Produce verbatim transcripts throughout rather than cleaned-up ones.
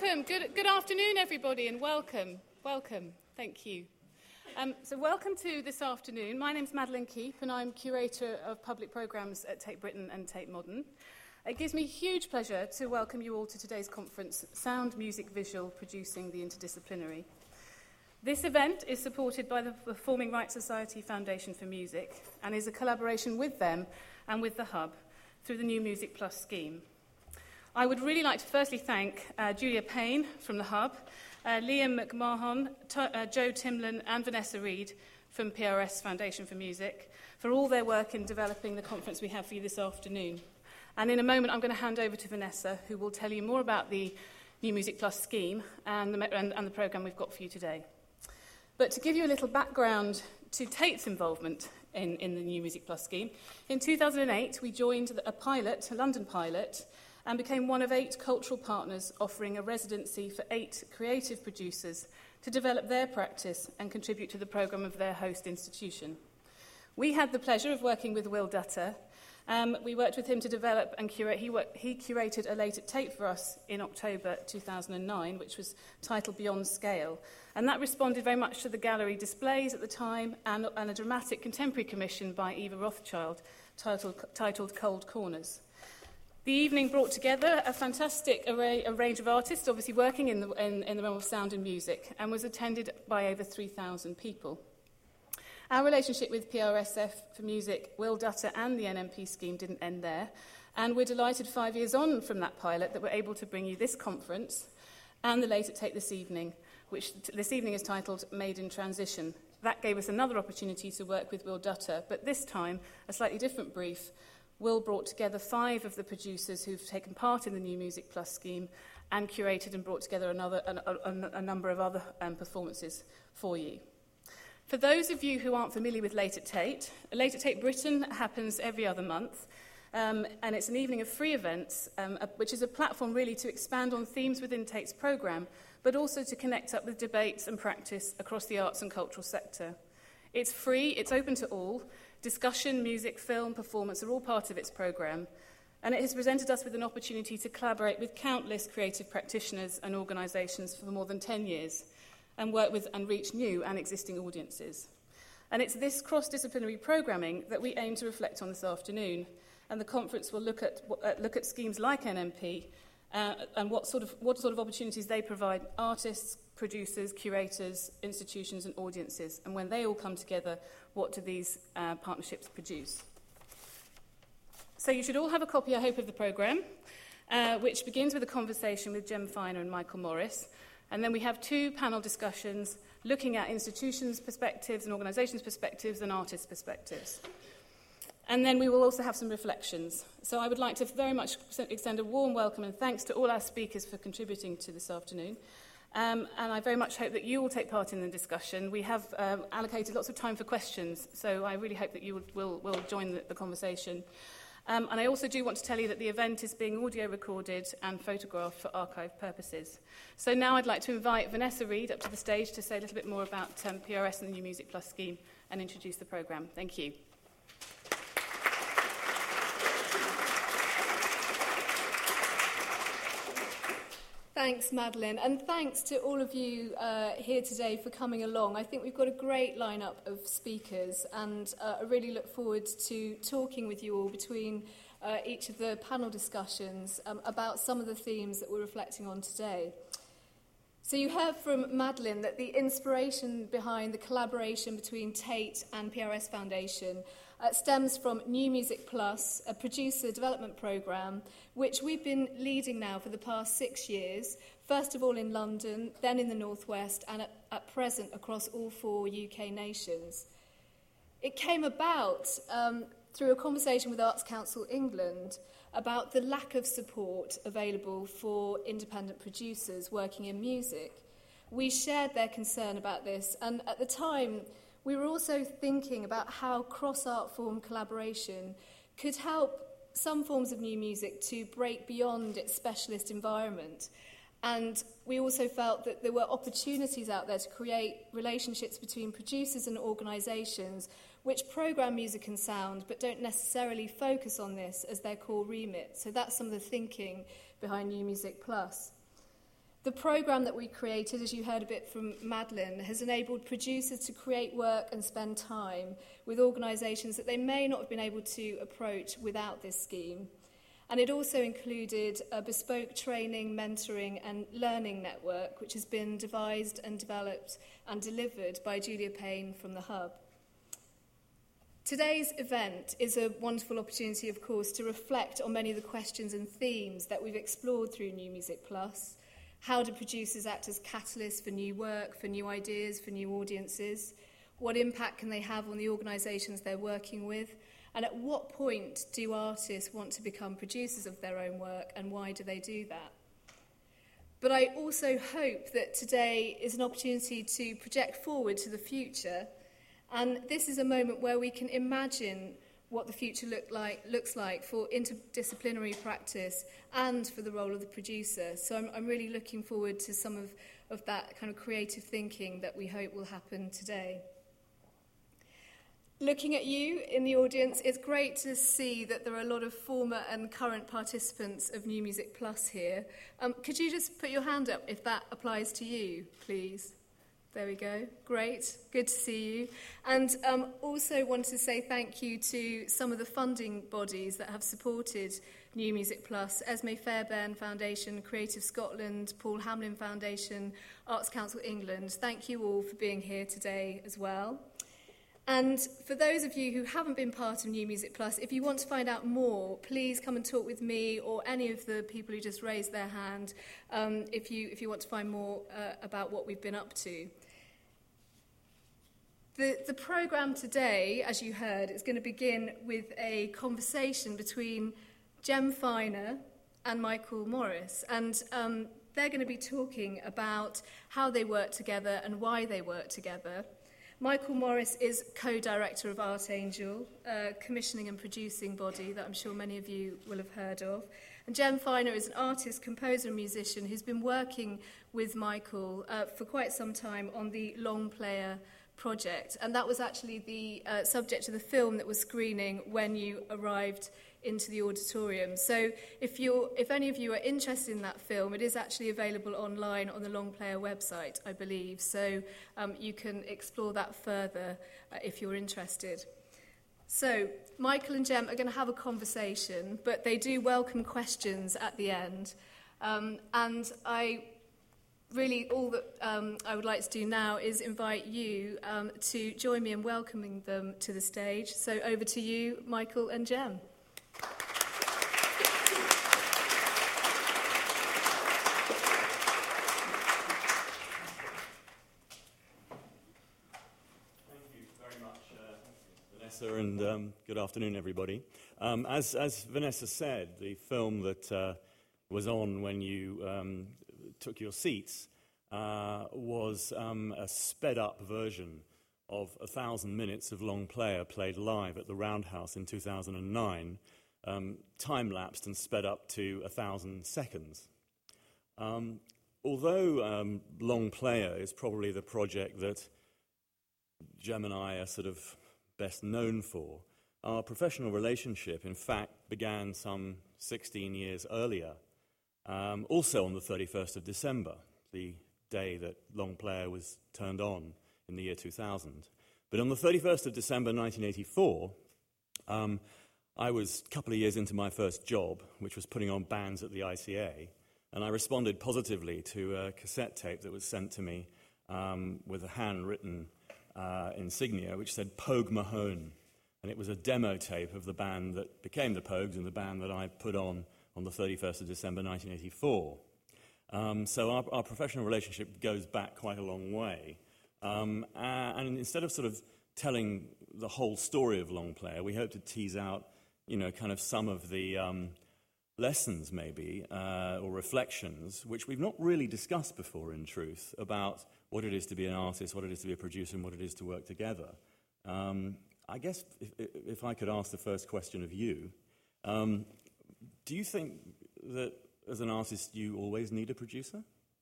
welcome. Good, good afternoon, everybody, and welcome. Welcome. Thank you. Um, so welcome to this afternoon. My name's Madeline Keep, and I'm Curator of Public Programmes at Tate Britain and Tate Modern. It gives me huge pleasure to welcome you all to today's conference, Sound, Music, Visual, Producing the Interdisciplinary. This event is supported by the Performing Rights Society Foundation for Music and is a collaboration with them and with the Hub through the New Music Plus scheme. I would really like to firstly thank uh, Julia Payne from the Hub, uh, Liam McMahon, T- uh, Joe Timlin and Vanessa Reid from P R S Foundation for Music for all their work in developing the conference we have for you this afternoon. And in a moment I'm going to hand over to Vanessa, who will tell you more about the New Music Plus scheme and the, and, and the programme we've got for you today. But to give you a little background to Tate's involvement in, in the New Music Plus scheme, in two thousand eight we joined a pilot, a London pilot, and became one of eight cultural partners offering a residency for eight creative producers to develop their practice and contribute to the programme of their host institution. We had the pleasure of working with Will Dutter. Um, we worked with him to develop and curate. He, worked, he curated a Late at Tate for us in October two thousand nine, which was titled Beyond Scale. And that responded very much to the gallery displays at the time and, and a dramatic contemporary commission by Eva Rothschild titled, titled Cold Corners. The evening brought together a fantastic array, a range of artists, obviously working in the, in, in the realm of sound and music, and was attended by over three thousand people. Our relationship with P R S F for Music, Will Dutter and the N M P scheme didn't end there, and we're delighted five years on from that pilot that we're able to bring you this conference and the Late at Tate this evening, which t- this evening is titled Made in Transition. That gave us another opportunity to work with Will Dutter, but this time a slightly different brief. Will brought together five of the producers who've taken part in the New Music Plus scheme and curated and brought together another, a, a, a number of other um, performances for you. For those of you who aren't familiar with Late at Tate, Late at Tate Britain happens every other month, um, and it's an evening of free events, um, a, which is a platform really to expand on themes within Tate's programme, but also to connect up with debates and practice across the arts and cultural sector. It's free, it's open to all. Discussion, music, film, performance are all part of its programme, and it has presented us with an opportunity to collaborate with countless creative practitioners and organisations for more than ten years and work with and reach new and existing audiences. And it's this cross-disciplinary programming that we aim to reflect on this afternoon, and the conference will look at, uh, look at schemes like N M P uh, and what sort of what sort of opportunities they provide artists, producers, curators, institutions and audiences, and when they all come together, what do these uh, partnerships produce? So you should all have a copy, I hope, of the programme, uh, which begins with a conversation with Jem Finer and Michael Morris, and then we have two panel discussions looking at institutions' perspectives and organisations' perspectives and artists' perspectives. And then we will also have some reflections. So I would like to very much extend a warm welcome and thanks to all our speakers for contributing to this afternoon. Um, and I very much hope that you will take part in the discussion. We have um, allocated lots of time for questions, so I really hope that you will, will, will join the, the conversation. Um, and I also do want to tell you that the event is being audio recorded and photographed for archive purposes. So now I'd like to invite Vanessa Reid up to the stage to say a little bit more about um, P R S and the New Music Plus scheme and introduce the programme. Thank you. Thanks, Madeline, and thanks to all of you uh, here today for coming along. I think we've got a great lineup of speakers, and uh, I really look forward to talking with you all between uh, each of the panel discussions um, about some of the themes that we're reflecting on today. So you heard from Madeline that the inspiration behind the collaboration between Tate and P R S Foundation uh, stems from New Music Plus, a producer development programme, which we've been leading now for the past six years, first of all in London, then in the Northwest, and at, at present across all four U K nations. It came about um, through a conversation with Arts Council England about the lack of support available for independent producers working in music. We shared their concern about this, and at the time we were also thinking about how cross-art form collaboration could help some forms of new music to break beyond its specialist environment. And we also felt that there were opportunities out there to create relationships between producers and organisations which programme music and sound but don't necessarily focus on this as their core remit. So that's some of the thinking behind New Music Plus. The programme that we created, as you heard a bit from Madeline, has enabled producers to create work and spend time with organisations that they may not have been able to approach without this scheme. And it also included a bespoke training, mentoring and learning network, which has been devised and developed and delivered by Julia Payne from the Hub. Today's event is a wonderful opportunity, of course, to reflect on many of the questions and themes that we've explored through New Music Plus. How do producers act as catalysts for new work, for new ideas, for new audiences? What impact can they have on the organisations they're working with? And at what point do artists want to become producers of their own work, and why do they do that? But I also hope that today is an opportunity to project forward to the future, and this is a moment where we can imagine what the future look like, looks like for interdisciplinary practice and for the role of the producer. So I'm, I'm really looking forward to some of, of that kind of creative thinking that we hope will happen today. Looking at you in the audience, it's great to see that there are a lot of former and current participants of New Music Plus here. Um, could you just put your hand up if that applies to you, please? There we go. Great. Good to see you. And um, also want to say thank you to some of the funding bodies that have supported New Music Plus: Esme Fairbairn Foundation, Creative Scotland, Paul Hamlin Foundation, Arts Council England. Thank you all for being here today as well. And for those of you who haven't been part of New Music Plus, if you want to find out more, please come and talk with me or any of the people who just raised their hand um, if you if you want to find more uh, about what we've been up to. The, the programme today, as you heard, is going to begin with a conversation between Jem Finer and Michael Morris. And um, they're going to be talking about how they work together and why they work together. Michael Morris is co-director of Art Angel, a commissioning and producing body that I'm sure many of you will have heard of. And Jem Finer is an artist, composer and musician who's been working with Michael uh, for quite some time on the Long Player project, and that was actually the uh, subject of the film that was screening when you arrived into the auditorium. So if you're, if any of you are interested in that film, it is actually available online on the Long Player website, I believe, so um, you can explore that further uh, if you're interested. So Michael and Jem are going to have a conversation, but they do welcome questions at the end, um, and I Really, all that um, I would like to do now is invite you um, to join me in welcoming them to the stage. So over to you, Michael and Jem. Thank you very much, uh, Vanessa, and um, good afternoon, everybody. Um, as, as Vanessa said, the film that uh, was on when you um, took your seats uh, was um, a sped-up version of a thousand minutes of Long Player played live at the Roundhouse in two thousand nine, um, time-lapsed and sped up to a thousand seconds. Um, although um, Long Player is probably the project that Jem and I are sort of best known for, our professional relationship, in fact, began some sixteen years earlier. Um, also on the thirty-first of December, the day that Long Player was turned on in the year two thousand. But on the thirty-first of December nineteen eighty-four, um, I was a couple of years into my first job, which was putting on bands at the I C A, and I responded positively to a cassette tape that was sent to me um, with a handwritten uh, insignia which said Pogue Mahone, and it was a demo tape of the band that became the Pogues and the band that I put on on the thirty-first of December nineteen eighty-four. Um, so our, our professional relationship goes back quite a long way. Um, uh, and instead of sort of telling the whole story of Long Player, we hope to tease out, you know, kind of some of the um, lessons maybe, uh, or reflections, which we've not really discussed before, in truth, about what it is to be an artist, what it is to be a producer, and what it is to work together. Um, I guess if, if I could ask the first question of you, um, do you think that as an artist you always need a producer?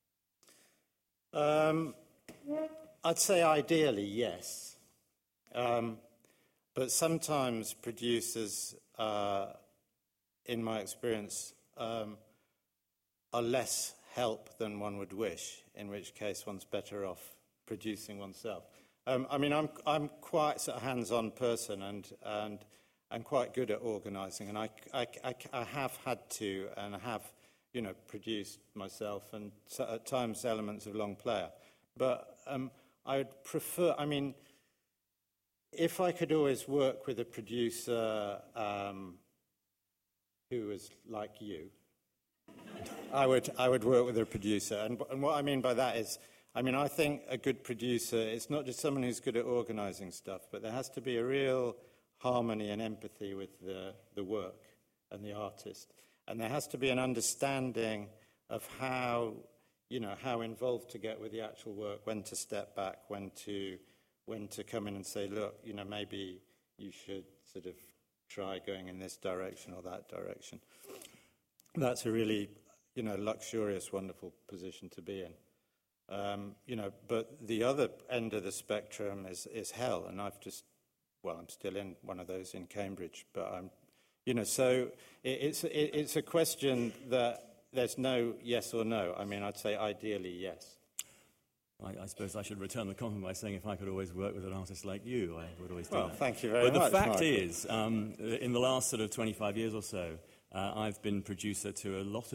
Um, I'd say ideally, yes. Um, but sometimes producers, uh, in my experience, um, are less help than one would wish, in which case one's better off producing oneself. Um, I mean, I'm I'm quite a hands-on person and and and quite good at organising, and I, I, I, I have had to and I have, you know, produced myself and so at times elements of Long Player. But um, I would prefer, I mean, if I could always work with a producer um, who was like you, I would I would work with a producer. And, and what I mean by that is, I mean, I think a good producer is not just someone who's good at organising stuff, but there has to be a real harmony and empathy with the, the work and the artist. And there has to be an understanding of how, you know, how involved to get with the actual work, when to step back, when to when to come in and say, look, you know, maybe you should sort of try going in this direction or that direction. That's a really, you know, luxurious, wonderful position to be in. Um, you know, but the other end of the spectrum is, is hell, and I've just, well, I'm still in one of those in Cambridge, but I'm, you know, so it, it's it, it's a question that there's no yes or no. I mean, I'd say ideally yes. I, I suppose I should return the compliment by saying if I could always work with an artist like you, I would always do well, that. Thank you very but much. But the fact Michael. is, um, in the last sort of twenty-five years or so, uh, I've been producer to a lot of